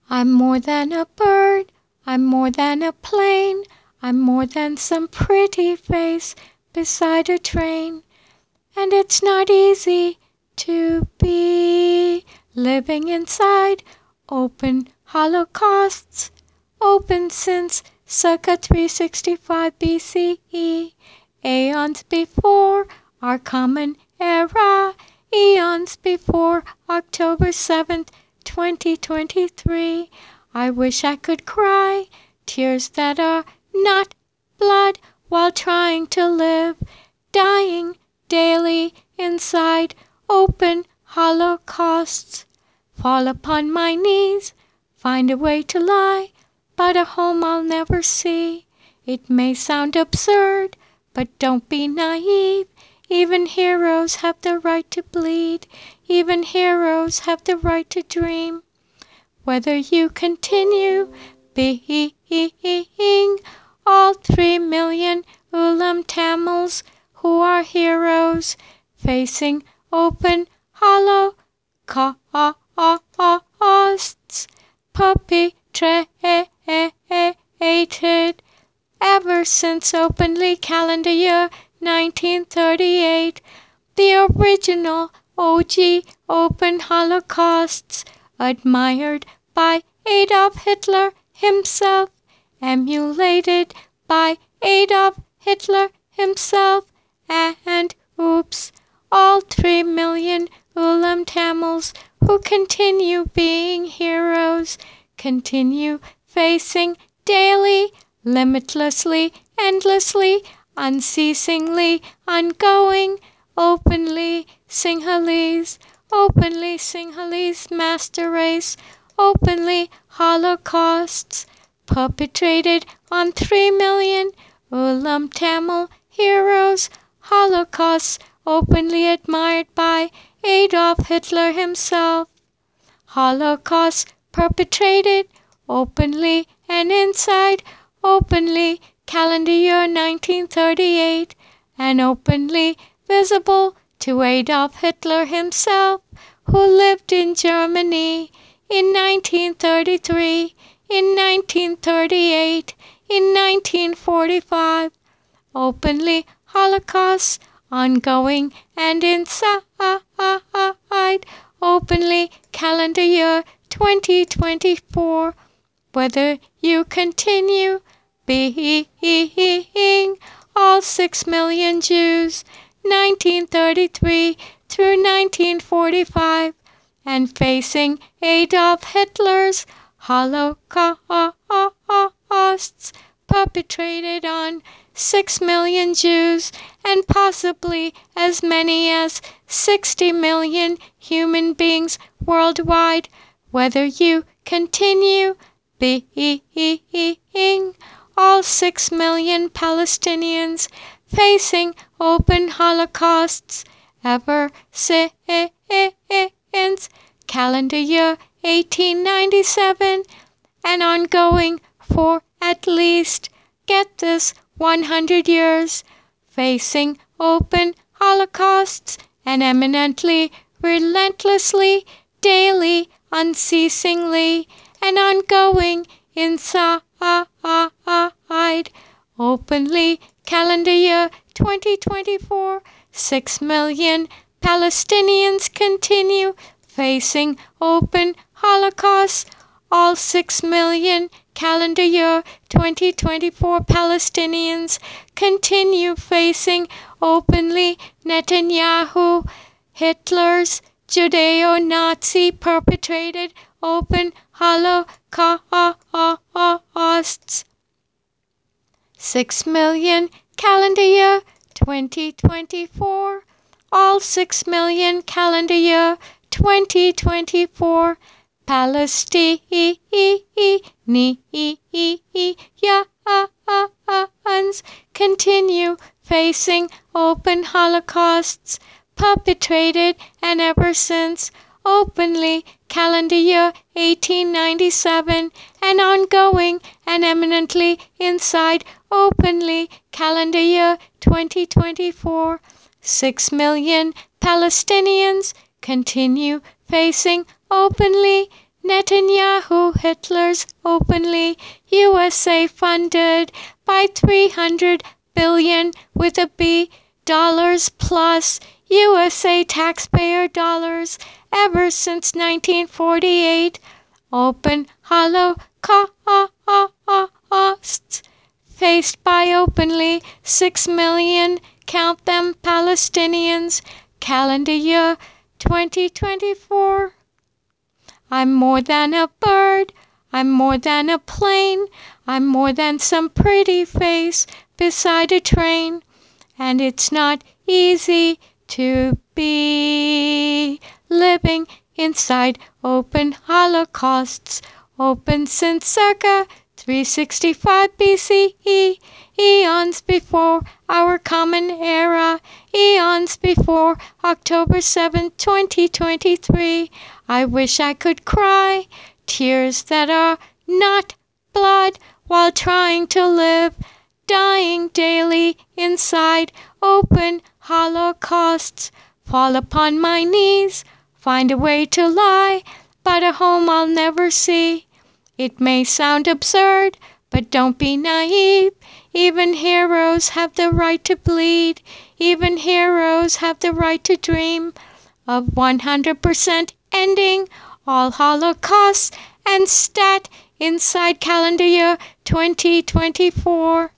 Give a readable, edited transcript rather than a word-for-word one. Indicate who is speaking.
Speaker 1: I'm more than a bird, I'm more than a plane, I'm more than some pretty face beside a train. And it's not easy to be living inside open holocausts, open since circa 365 BCE, aeons before our common era, eons before October 7th, 2023. I wish I could cry tears that are not blood while trying to live, dying daily inside open holocausts. Fall upon my knees, find a way to lie, but a home I'll never see. It may sound absurd, but don't be naive. Even heroes have the right to bleed. Even heroes have the right to dream. Whether you continue being all 3 million Ulam Tamils who are heroes facing open holocausts perpetrated ever since openly calendar year 1938, the original OG open holocausts admired by Adolf Hitler himself, emulated by Adolf Hitler himself, and oops, all 3 million Ulam Tamils who continue being heroes, continue facing daily, limitlessly, endlessly, unceasingly, ongoing, openly Sinhalese master race, openly holocausts perpetrated on 3 million Ulam Tamil heroes, holocausts openly admired by Adolf Hitler himself, holocausts perpetrated openly and inside openly calendar year 1938 and openly visible to Adolf Hitler himself, who lived in Germany in 1933, in 1938, in 1945, openly Holocausts ongoing and inside openly calendar year 2024, whether you continue being all 6 million Jews 1933 through 1945 and facing Adolf Hitler's Holocausts perpetrated on 6 million Jews and possibly as many as 60 million human beings worldwide, whether you continue being all 6 million Palestinians facing open holocausts ever since calendar year 1897 and ongoing for at least, get this, 100 years, facing open holocausts and eminently, relentlessly, daily, unceasingly, and ongoing inside openly calendar year 2024, 6 million Palestinians continue facing open holocausts. All 6 million calendar year 2024 Palestinians continue facing openly Netanyahu, Hitler's Judeo-Nazi perpetrated open holocausts. 6 million calendar year 2024. All 6 million calendar year 2024 Palestinians continue facing open holocausts perpetrated and ever since openly calendar year 1897 and ongoing and eminently inside openly calendar year 2024. 6 million Palestinians continue facing openly Netanyahu, Hitler's openly, USA funded by 300 billion with a B dollars plus USA taxpayer dollars ever since 1948. Open holocausts faced by openly 6 million, count them Palestinians, calendar year 2024. I'm more than a bird, I'm more than a plane, I'm more than some pretty face beside a train. And it's not easy to be living inside open holocausts, open since circa 365 BCE, eons before our common era, eons before October 7th, 2023. I wish I could cry tears that are not blood while trying to live, dying daily inside open holocausts. Fall upon my knees, find a way to lie, but a home I'll never see. It may sound absurd, but don't be naive. Even heroes have the right to bleed. Even heroes have the right to dream of 100% ending all holocausts and stat inside calendar year 2024.